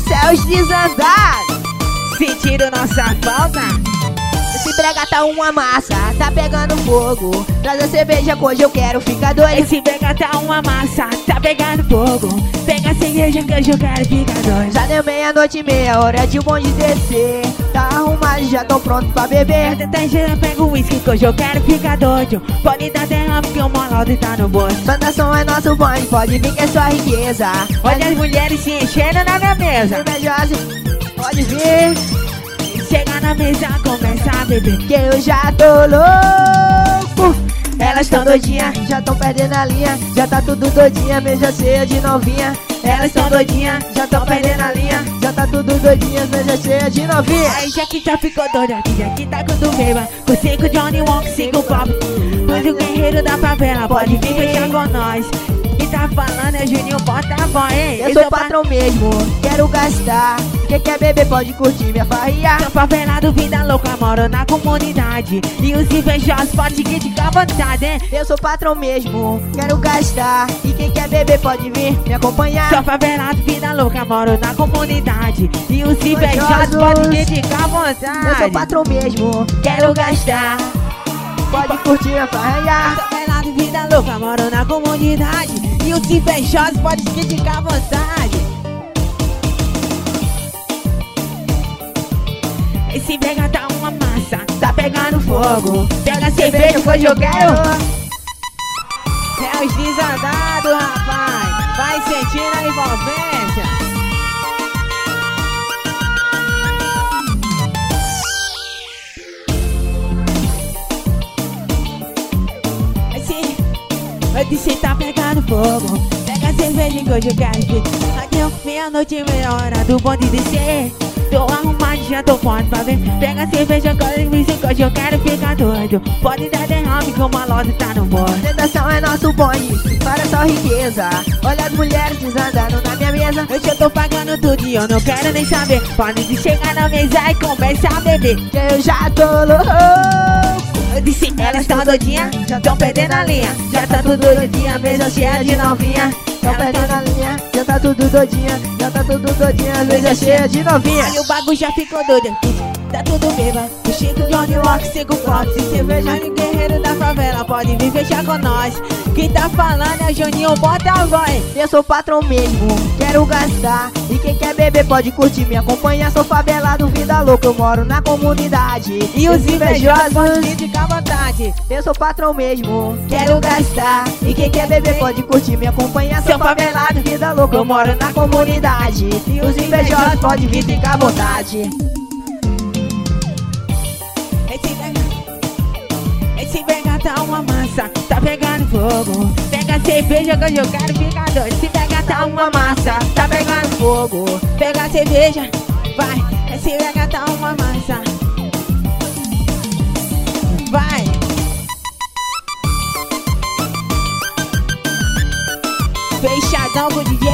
Céus desandados, sentindo nossa falta. Esse brega tá uma massa, tá pegando fogo. Traz a cerveja que hoje eu quero ficar doido. Esse brega tá uma massa, tá pegando fogo. Pega a cerveja que hoje eu quero ficar doido. Já deu 00:30, hora de o bonde descer. Tá arrumado, já tô pronto pra beber. Tá enchendo, pega o uísque que hoje eu quero ficar doido. Pode dar derrame que o molado tá no bolso. Plantação é nosso bonde, pode vir que é só riqueza. Olha as mulheres se enchendo na minha mesa. Invejosa, pode vir. Chega na mesa, começa a beber. Que eu já tô louco. Elas tão doidinhas, já tão perdendo a linha. Já tá tudo doidinha, mesa cheia de novinha. Elas tão doidinhas, já tão perdendo a linha. Já tá tudo doidinha, mesa cheia de novinha. Aí já que já ficou doida, já que tá com beba. Com 5 Johnny Walker, 5 copo. Mas o guerreiro da favela pode vir fechar com nós. Quem tá falando é Juninho Porta-Voz, hein? Eu sou patrão mesmo, quero gastar. Quem quer beber pode curtir minha farria. Sou favelado, vida louca, moro na comunidade. E os invejosos podem criticar à vontade, hein? Eu sou patrão mesmo, quero gastar. E quem quer beber pode vir me acompanhar. Sou favelado, vida louca, moro na comunidade. E os invejosos podem criticar à vontade. Eu sou patrão mesmo, quero gastar. Pode curtir minha farria. Sou favelado, vida louca, moro na comunidade. E os invejosos podem criticar à vontade. Esse brega tá uma massa, tá pegando fogo. Pega a cerveja que hoje eu quero. É os desandados, rapaz. Vai sentindo a envolvência. Eu disse tá pegando fogo. Pega a cerveja que hoje eu quero ver. Deu 00:30, do bonde descer. Tô arrumado, já tô pronto pra ver. Pega a cerveja que hoje eu quero ficar doido. Pode dar derrame que o malote tá no bolso. Tentação é nosso bonde, para só riqueza. Olha as mulheres desandando na minha mesa. Hoje eu tô pagando tudo e eu não quero nem saber. Pode chegar na mesa e começar a beber. Que eu já tô louco. Eu disse, elas tão doidinhas, já tão perdendo a linha. Já tá tudo doidinha, mesa cheia de novinha. Tão perdendo a linha, já tá tudo doidinha. Já tá tudo doidinha, mesa cheia de novinha. Aí o bagulho já ficou doido, tá tudo beba. O Chico, Johnny Walker, 5 copos e cerveja. E guerreiro da favela pode vir fechar com nós. Quem tá falando é Juninho Porta-Voz. Eu sou patrão mesmo, quero gastar. E quem quer beber pode curtir, me acompanhar. Sou favelado, vida louca, eu moro na comunidade. E os invejosos podem ficar à vontade. Eu sou patrão mesmo, quero gastar. E quem quer beber pode curtir, me acompanhar. Sou favelado, vida louca, eu moro na comunidade. E os invejosos podem vir ficar à vontade. Esse brega tá uma massa, tá pegando fogo. Pega a cerveja que hoje eu quero ficar doido. Esse brega tá uma massa, tá pegando fogo. Pega a cerveja, vai. Esse brega tá uma massa. Vai. Fechadão com o DJ